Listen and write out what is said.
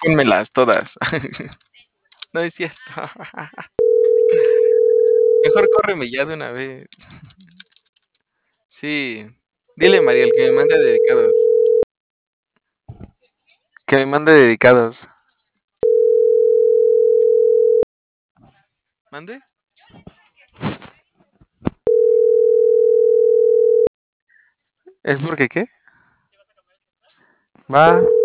Pónmelas todas. No es cierto. Mejor córreme ya de una vez. Sí. Dile, Mariel, que me mande dedicados. Que me mande dedicados. ¿Mande? ¿Es porque qué? Va.